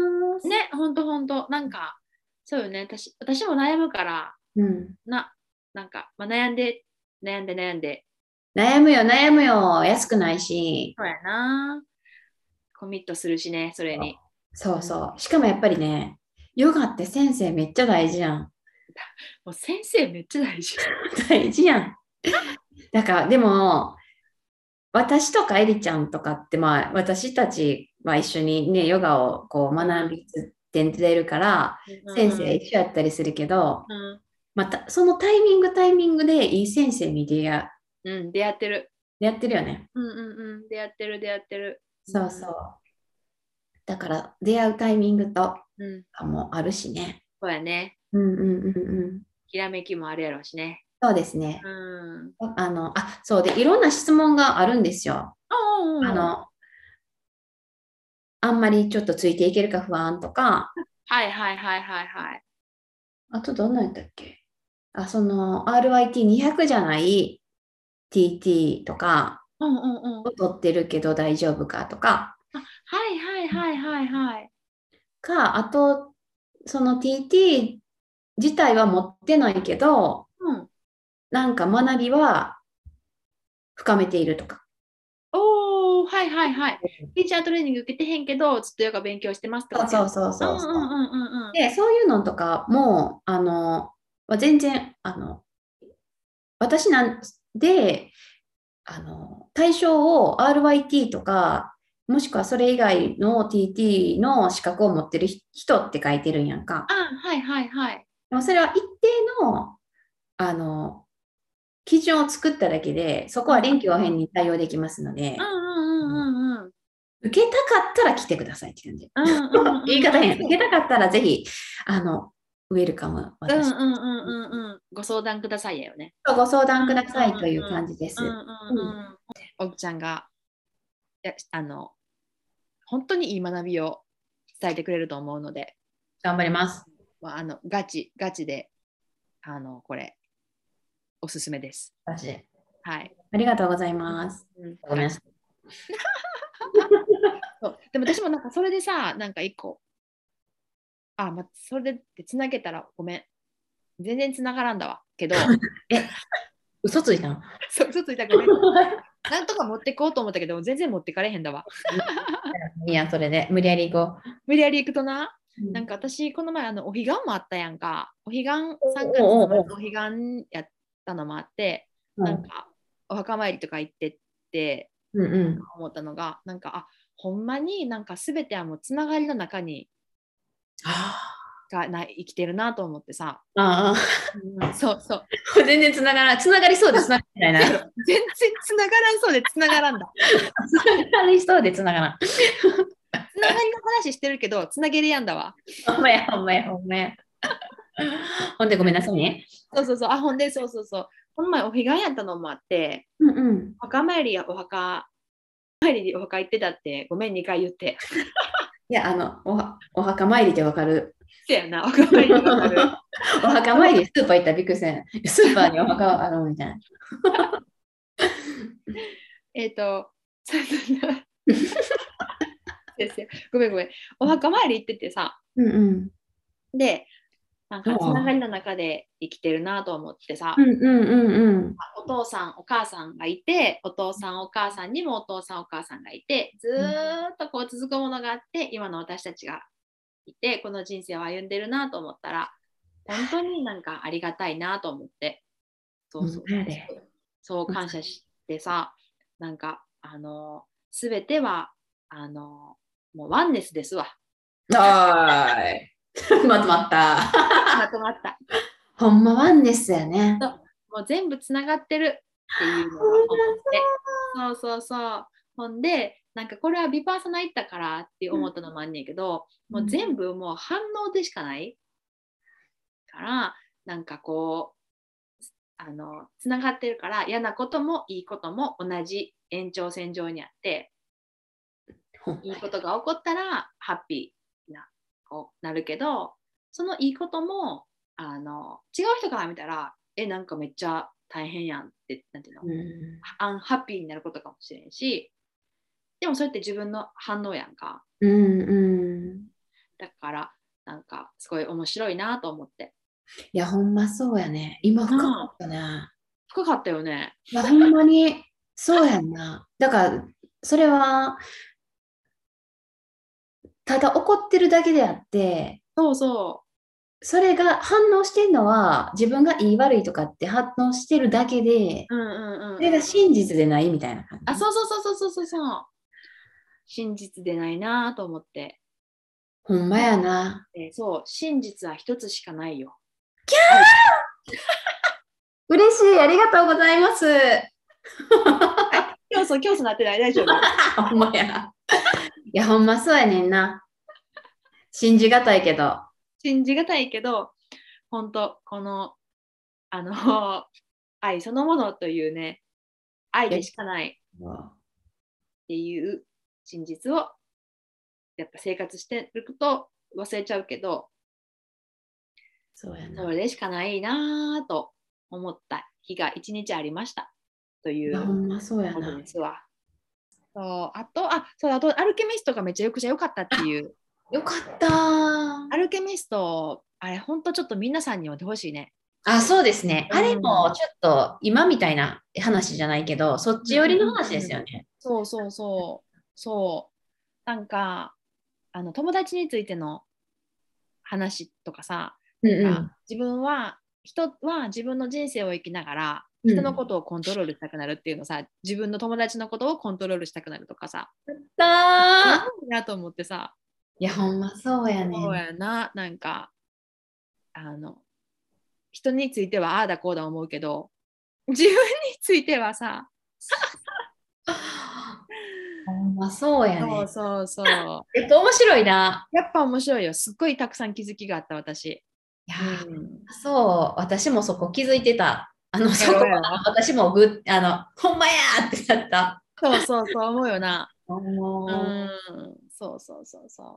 ね、ほんとほんと、なんか、そうよね、私、私も悩むから、 うん。 な、なんか、まあ、悩んで、悩んで悩んで、 悩むよ、悩むよ。安くないし。 そうやな、コミットするしね、それに。 そうそう。しかもやっぱりね、ヨガって先生めっちゃ大事やん。 もう先生めっちゃ大事。 大事やん。だから、でも、私とかエリちゃんとかって、まあ、私たちは一緒にね、ヨガをこう学びつって出るから、先生一緒やったりするけど、 うん、 また、そのタイミングタイミングでいい先生に出会うん、出会ってる。 やってるよね。 うんうんうん、出会ってる、出会ってる。 そうそう。だから、出会うタイミングとうん、 かもあるしね。 そうやね。 うんうんうんうん。 ひらめきもあるやろうしね。 そうですね。 うん。 あの、あ、そうで、いろんな質問があるんですよ。 ああ、 あの、あんまりちょっとついていけるか不安とか、 はいはいはいはいはい。 あとどんなんやったっけあ、その アールアイティーにひゃく じゃない ティーティー とかうんうんうん。 を取ってるけど大丈夫かとか、 あ、はいはいはいはいはい。 か、あと、その ティーティー 自体は持ってないけど、 うん。 なんか学びは深めているとか。 おー、はいはいはい。ティーチャートレーニング受けてへんけど、ずっとヨガ勉強してますってことや。 そうそうそううんうそうそう。 んうんうんうん。 で、そういうのとかも、あの、まあ全然、あの、私なんで、あの、対象を アールワイティー とか、もしくはそれ以外の ティーティー の資格を持ってる人って書いてるんやんか。 あ、はいはいはい。 でもそれは一定の、あの、基準を作っただけで、そこは臨機応変に対応できますので、 うんうんうんうんうん。 受けたかったら来てくださいって感じ。 うんうんうん。 言い方変。受けたかったらぜひ、あの、ウェルカム、 うん私。 うんうんうんうん。ご相談くださいやよね。 ご相談くださいうんうんという感じです。 うんうんうんうん。おくちゃんが、やあの、本当にいい学びを伝えてくれると思うので、 頑張ります。 まあ、あのガチ、ガチで、あの、これ、おすすめです。 マジで。 はい。 ありがとうございます。 うんごめんなさい。 そうでも私もなんかそれでさ、なんか一個、あ、まあ、それでつなげたらごめん。全然つながらんだわ。けど、 え、嘘ついたのそう嘘ついたごめん。なんとか持ってこうと思ったけど、全然持ってかれへんだわ。 いいや、それで。無理やり行こ無理やり行くとな、 う。 なんか私、この前、あのお彼岸もあったやんか。お彼岸、さんがつおうおうおうのお彼岸やったのもあって、 うんなんかお墓参りとか行ってってうんうん。 思ったのが、なんか、あ、ほんまになんか全てはもうつながりの中にあがない生きてるなと思ってさ。 あ、 うんそうそう。 全然つながら、つながりそうでつながらないな。 全然つながらんそうでつながらんだ。 つながりそうでつながらん。 つながりの話してるけど、つなげるやんだわ。 ほんまや、ほんまや、ほんまや。ほんでごめんなさいね。 そうそうそう。あ、ほんで、そうそうそう。この前お彼岸やったのもあって、 うんうん。 お墓参りやお墓参りでお墓行ってたって、ごめんにかい言って。 や、あの、おは、お墓参りでわかる。 そうやな、おかわりでわかる。 お墓参り、スーパー行ったらびっくりせん。スーパーにお墓あるみたいな。 えっと、そうそうそうですよ。ごめんごめん。お墓参り行っててさ、 うんうんで、なんかつながうりの中で生きてるなと思ってさ、 んうんうんうんお父さんお母さんがいて、お父さんお母さんにもお父さんお母さんがいて、ずーっとこう続くものがあって、今の私たちがいて、この人生を歩んでるなと思ったら、本当になんかありがたいなと思って、そうそうほんまやでそう感謝してさ、なんかあのすべてはあのもうワンネスですわ。 はーい。まとまった。 まとまった。 ほんまワンですよね。 そうもう全部つながってるっていうのが思って。そうそうそう。ほんで、なんかこれはビパーサナ行ったからって思ったのもあんねんけど、もう全部もう反応でしかないから、なんかこう、あの、つながってるから嫌なこともいいことも同じ延長線上にあって、 ほんまいいことが起こったらハッピーなこうなるけど、そのいいこともあの違う人から見たらえなんかめっちゃ大変やんってなんていうの、 うんアンハッピーになることかもしれんし、でもそれって自分の反応やんか。 うんうん。 だからなんかすごい面白いなと思って。 いや、ほんまそうやね。今深かったな。 深かったよね。 いや、ほんまにそうやんな。だから、それは、ただ怒ってるだけであって、 そうそそれが反応してるのは、自分がいい悪いとかって反応してるだけで、 う。うんうんうん、うん。 それが真実でないみたいな感じ。 あ、そうそうそうそうそうそう。真実でないなと思って。 ほんまやな。 えーそう、真実は一つしかないよ。 嬉しい。ありがとうございます。 競争、競争なってない、大丈夫。 ほんまや。いや、ほんまそうやねんな。信じがたいけど。 信じがたいけど、本当この、あの、愛そのものというね、愛でしかないっていう真実を、やっぱ生活してると忘れちゃうけど、 そうやな。 それでしかないなと思った日が一日ありましたといいや、ほうんまそうやことな。 ですわ。そうあと、あ、そう、あと、アルケミストがめちゃくちゃ良かったっていう。 よかったー。 アルケミスト、あれ、ほんとちょっと皆さんに読んでほしいね。 あ、そうですね。 うんあれもちょっと今みたいな話じゃないけど、そっち寄りの話ですよね。 そうそうそう。そう。なんか、あの友達についての話とかさ、 うんなんかうん。 自分は、人は自分の人生を生きながら、 うん人のことをコントロールしたくなるっていうのさ、自分の友達のことをコントロールしたくなるとかさ、 だいいなと思ってさ、 いや、ほんまそうやね。 そうやな、なんか、あの、人についてはああだこうだ思うけど、自分についてはさ、 ほんまそうやそうね。 そうそう。 やっぱ面白いな。 やっぱ面白いよ。すっごいたくさん気づきがあった私。 いやー、 うん、 そう、私もそこ気づいてた。あの、そこやろやろ私もぐあの、ほんまやーってなった。 そうそうそう思うよな。うもん、そうそうそうそう。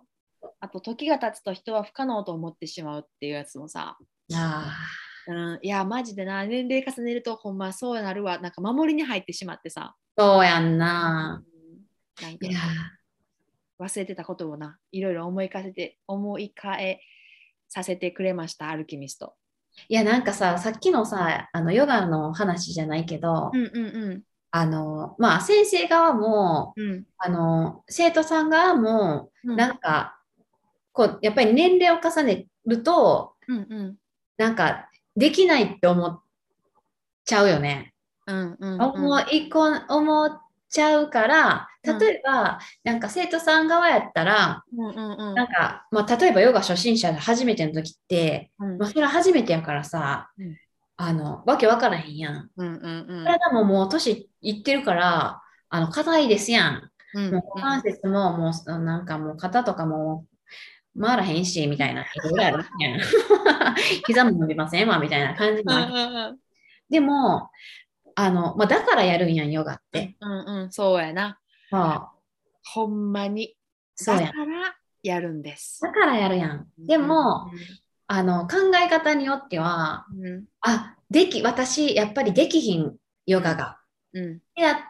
あと時が経つと人は不可能と思ってしまうっていうやつもさ、 う、あうん、いやマジでな、年齢重ねるとほんまそうなるわ、なんか守りに入ってしまってさ、 ーそうやんうん、 な。 なんかいや忘れてたことをな、いろいろ思い返せて思い返させてくれました、アルキミスト。 いや、なんかさ、さっきのさ、あの、ヨガの話じゃないけど、 うんうんあの、まあ、先生側も、 うんうんあの、生徒さん側も、 うんなんか、こう、やっぱり年齢を重ねると、 うんうんなんか、できないって思っちゃうよね。 うんうん思いこん、思っちゃうから、 うん例えば、なんか生徒さん側やったら、 うんうんうんなんか、まあ、例えばヨガ初心者で初めての時って、 うんまあ、それは初めてやからさ、 うんあの、わけわからへんやん。 うんうん体ももう年いってるから、あの、硬いですやん。 うんもう股関節ももう、なんかもう肩とかも回らへんし、みたいな。いろいろあるやん。膝も伸びませんわ、みたいな感じうんもある。 うんでも、あの、まあ、だからやるんやん、ヨガって。 うんうんそうやな。 まあ、 ほんまに。 そうやん。 だからやるんです。 だからやるやん。でも、あの考え方によっては、 うん、 あ、でき、私、やっぱりできひん、ヨガが。 うん、 やって、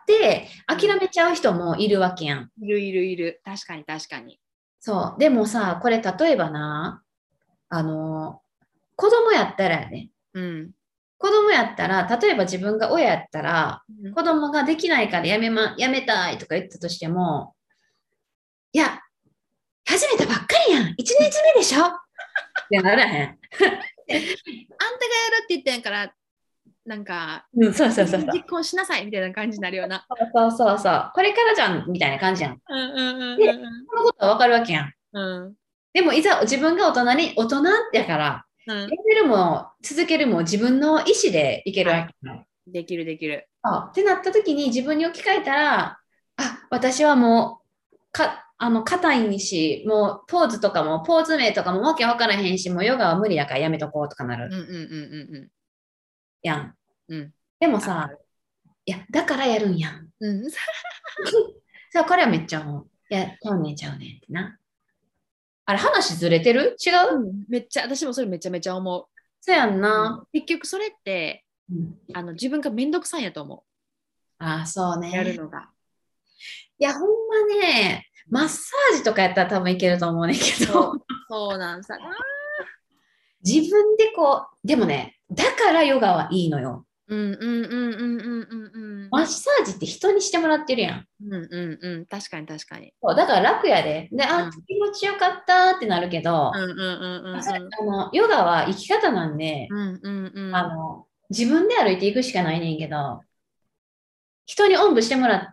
諦めちゃう人もいるわけやん。 いるいるいる。確かに確かに。 そう。でもさ、これ例えばな、あの、子供やったらやね。 うん、 子供やったら、例えば自分が親やったら、 うん、 子供ができないからやめま、やめたいとか言ったとしても、いや、始めたばっかりやん。いちにちめでしょってならへん。 あんたがやるって言ってんから、なんか、 うん、そうそうそうそう。 実行しなさいみたいな感じになるような。 そうそうそう。これからじゃんみたいな感じやん。 うんうんうんで、そのことはわかるわけやん。 うん。 でもいざ自分が大人に、大人やから、 うん。 やめるも続けるも自分の意思でいけるわけやん。 できるできる。 そうってなった時に自分に置き換えたら、あ、私はもう、か、あの、硬いんし、もうポーズとかも、ポーズ名とかもわけわからへんし、もうヨガは無理やからやめとこうとかなるうんうんうんうんやん。 うん。うん。 でもさ、いや、だからやるんやん。 うん。 そう、これはめっちゃ思う。いや、ちゃうねんちゃうねんってな。あれ、話ずれてる違う、 うんめっちゃ、私もそれめちゃめちゃ思そうやんう。 な。 結局それって、 うんあの自分がめんどくさいんやと思ああ、そうう。やるね。 のが。 いや、ほんまね、マッサージとかやったら多分いけると思うねんけど、 そう、そうなんさ。 自分でこう、でもね、だからヨガはいいのよ。 うんうんうんうんうんうんうん。 マッサージって人にしてもらってるやん。 うんうんうん。確かに確かに。 そうだから楽やで。で、あ、 うん気持ちよかったってなるけど、 うんうんうんうんそれあのヨガは生き方なんで、 うんうんうんあの、自分で歩いていくしかないねんけど、人におんぶしてもらって、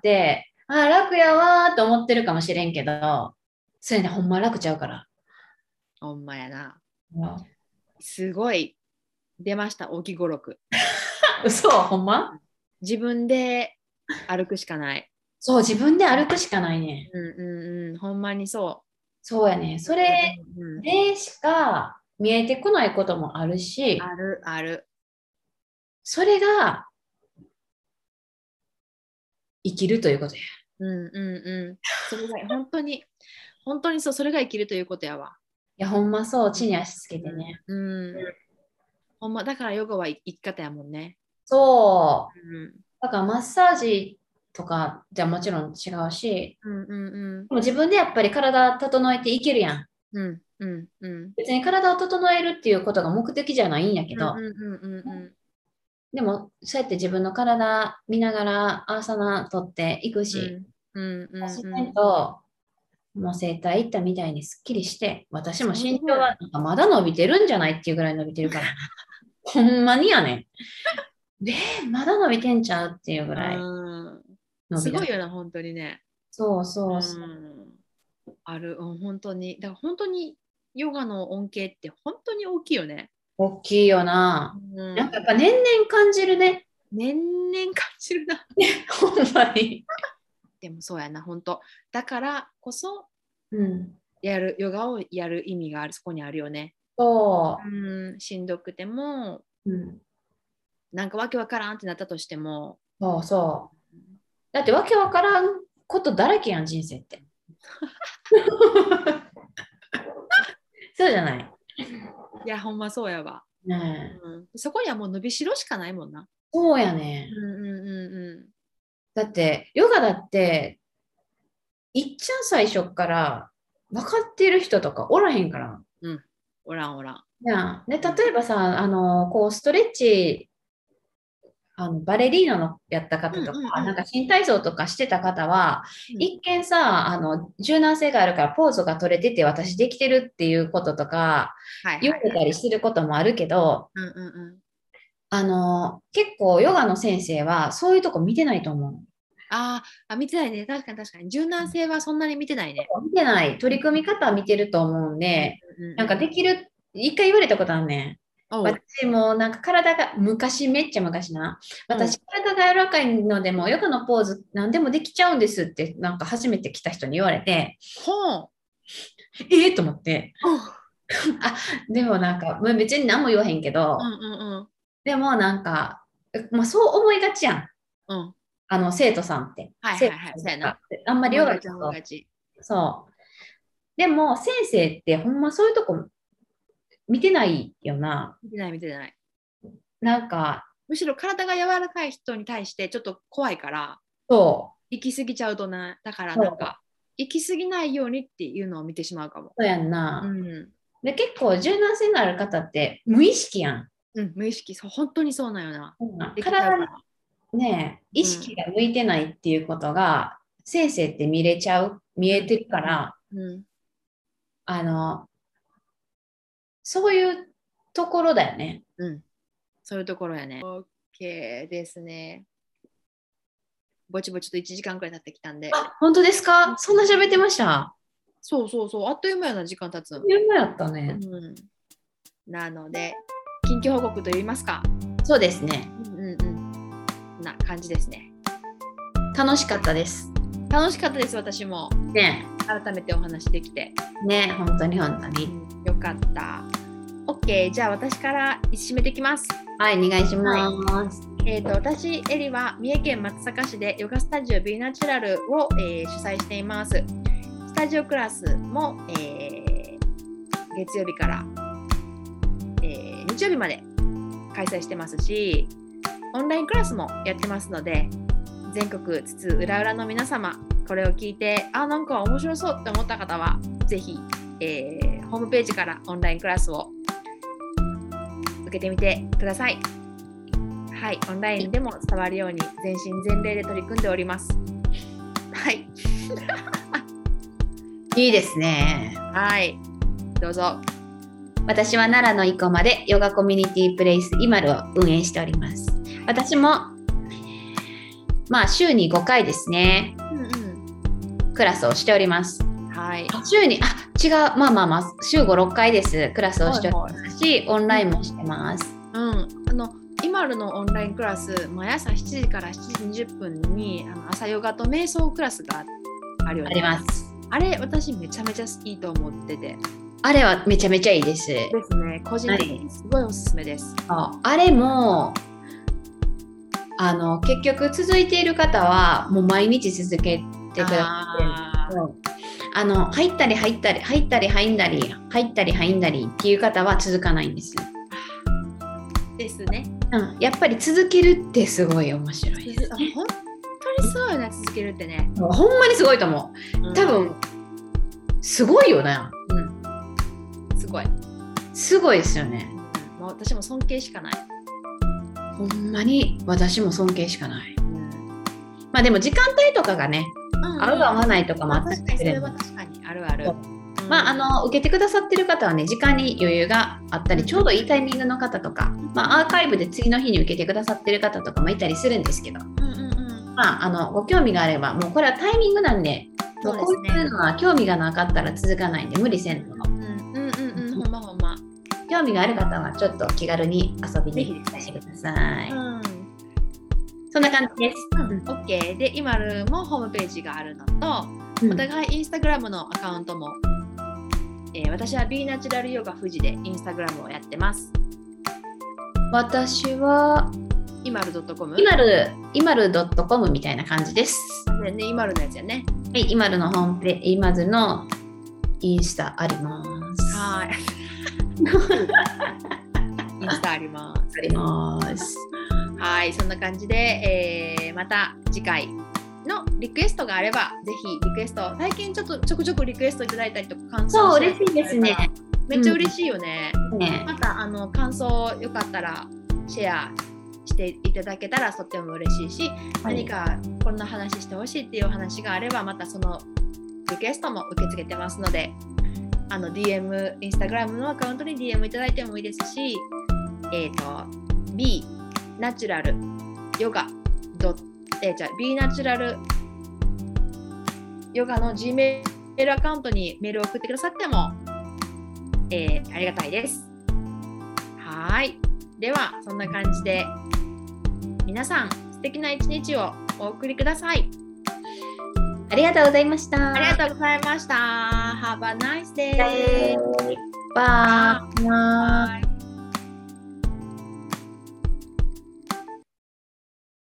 あ、楽やわーって思ってるかもしれんけど、それね、ほんま楽ちゃうから。 ほんまやな。 うんすごい出ました、大き語録。 嘘、ほんま自分で歩くしかない。 そう、自分で歩くしかないねん。 うんうんうん。ほんまにそそうやね。そう。 れうんうん、 でしか見えてこないこともあるし、 あるある。 それが生きるということや。 うんうんうん。それが本当に、本当にそう、それが生きるということやわ。 いや、ほんまそう、地に足つけてね。 うん。うん、ほんま、だからヨガは生き方やもんね。 そう。 うんだからマッサージとかじゃもちろん違うし、 うんうんでも自分でやっぱり体整えていけるやん。 うんうんうん別に体を整えるっていうことが目的じゃないんやけど、 うんうんうんうんでもそうやって自分の体見ながらアーサナ取っていくし、 うんうん自然うんともう整体行ったみたいにすっきりして、私も身そう長はなんかまだ伸びてるんじゃないっていうぐらい伸びてるから、ほんまにやねん。で、まだ伸びてんちゃうっていうぐらいうん伸びだ。 すごいよな、本当にね。 そうそううそう。 ん、ある、うん、本当に。だから本当にヨガの恩恵って本当に大きいよね。 大きいよな。 うん、 なんかやっぱ年々感じるね。 年々感じるな。 ほんまに。 でもそうやな、本当。だからこそ、 うん。 やる、ヨガをやる意味がある、そこにあるよね。 そうん、しんどくても、 う。うん。 なんかわけわからんってなったとしても、 そうそう。だってわけわからんことだらけやん、人生って。そうじゃない。 いや、ほんまそうやわ。 ねえ。 うん、そこにはもう伸びしろしかないもんな。 そうやね。 うんうんうんうだって、ヨガだって、いっちゃん最初から分かってる人とかおらへんから。 ん。うん。おらんおらん。 いや、で、例えばさ、あの、こう、ストレッチ、あの、バレリーナのやった方とか、 うんうんうんなんか新体操とかしてた方は、 うん一見さ、あの、柔軟性があるからポーズが取れてて私できてるっていうこととか、 はいはいはい。 言われたりすることもあるけど、 うんうんうん。 あの、結構ヨガの先生はそういうとこ見てないと思う。 あーあ、見てないね。確かに確かに。柔軟性はそんなに見てないね。 見てない。取り組み方は見てると思うんで、 うんうんうんなんかできる、一回言われたことあるねん。 おう私もなんか体が、昔、めっちゃ昔な。私、体が柔らかいのでも、ヨガのポーズ何でもできちゃうんですって、なんか初めて来た人に言われて、 ほう。 ええと思って。 うんあ、でもなんか、まあ別に何も言わへんけど、 うんうんでもなんか、まあそう思いがちやん。 うん。 あの、生徒さんって。 はいはいはい。 生徒さんとかそうやな。 あんまりヨガの思いがち思いことがち。 そう。 でも先生ってほんまそういうとこ見てないよな。 見てない見てない。 なんかむしろ体が柔らかい人に対してちょっと怖いから、 そ行き過ぎちゃうとな、だからそうなんか、行き過ぎないようにっていうのを見てしまうかも。 うそうやんな、 うん。 で結構柔軟性のある方って無意識やん。 うん、無意識、そう、本当にそうなんよな。 うんできちゃうから体にね意識が向いてないっていうことが、先生って見れちゃう見えてるから、 うん。 あのそういうところだよね。 うん。そういうところやね。OK ですね。ぼちぼちといちじかんくらい経ってきたんで。 あ、本当ですか？そんな喋ってました？ そうそうそう、あっという間やな、時間経つの。 有名やったね。 うん。なので、近況報告といいますか。 そうですね。 うんうんうん。な感じですね。 楽しかったです。 楽しかったです、私も。 ね改めてお話できて。 ね本当に本当に。 よかった。OK、じゃあ私から締めていきます。 はい、お願いします。 えーと、私、エリは三重県松阪市でヨガスタジオ B ナチュラルを、えー主催しています。スタジオクラスも、えー月曜日から、えー日曜日まで開催してますし、オンラインクラスもやってますので、全国津々浦々の皆様、これを聞いて、あ、なんか面白そうって思った方は、ぜひ、えーホームページからオンラインクラスを受けてみてください。はい、オンラインでも伝わるように全身全霊で取り組んでおります。はい。 いいですね。 はい。どうぞ。 私は奈良の生駒でヨガコミュニティプレイスイマルを運営しております。私もまあ週にごかいですね、 うんクラスをしております。 うん。はい。 あ週にあ違うまあまあまあ週ご、ろっかいですクラスをしておりますし、オンラインもしてます。 うん。あの今のオンラインクラス、毎朝しちじからしちじにじゅっぷんにあの朝ヨガと瞑想クラスがあるよね。 あります。 あれ私めちゃめちゃいいと思ってて。 あれはめちゃめちゃいいです。 ですね。個人的にすごいおすすめです。 ああれもあの結局続いている方はもう毎日続けてくださってるんですけど、あの入ったり入ったり入ったり入んだり入ったり入んだりっていう方は続かないんです。 ですね。 うん、やっぱり続けるってすごい面白いです、ね。 本当にすごいよね、続けるってね。 ほんまにすごいと思う。多分、すごいよね。 うん。すごい。 すごいですよね。 もう私も尊敬しかない。 ほんまに私も尊敬しかない。 うん、 まあでも時間帯とかがね、 うん、 合う合わないとかもあったり確かにそする。 れは確かにあるある。 まあ、あの受けてくださってる方はね、時間に余裕があったりちょうどいいタイミングの方とか、まあ、アーカイブで次の日に受けてくださってる方とかもいたりするんですけど、 うんうんうん、 まあ、あのご興味があればもうこれはタイミングなんで、もうこういうのは興味がなかったら続かないんで無理せんとの、 うんうんうんうん、ほんまほんま。 興味がある方はちょっと気軽に遊びに来てください。 うん、 そんな感じです。 うん、OK で今もホームページがあるのと、 うん、 お互いインスタグラムのアカウントも、えー、私は B ナチュラルヨガ富士でインスタグラムをやってます。 私はイマル .com イマルイマル .com みたいな感じです。 ね、イマルのやつやね。 はい、イマルのホームページ、イマルのインスタあります。 はい。インスタあります。 あります。 はい、そんな感じで、えー、また次回のリクエストがあれば、ぜひリクエスト、最近ちょっとちょくちょくリクエストいただいたりとか、感想そう、嬉しいですね。 めっちゃ嬉しいよね。 うん、ねまたあの感想よかったらシェアしていただけたらとっても嬉しいし、はい、何かこんな話してほしいっていうお話があれば、またそのリクエストも受け付けてますので、あの ディーエム、インスタグラムのアカウントに ディーエム いただいてもいいですし、えっ、ー、と B ナチュラルヨガドえー、じゃあ B ナチュラルヨガの Gmail アカウントにメールを送ってくださっても、えー、ありがたいです。はい。ではそんな感じで皆さん素敵な一日をお送りください。 ありがとうございました。 ありがとうございました。Have a nice day. Bye. Bye.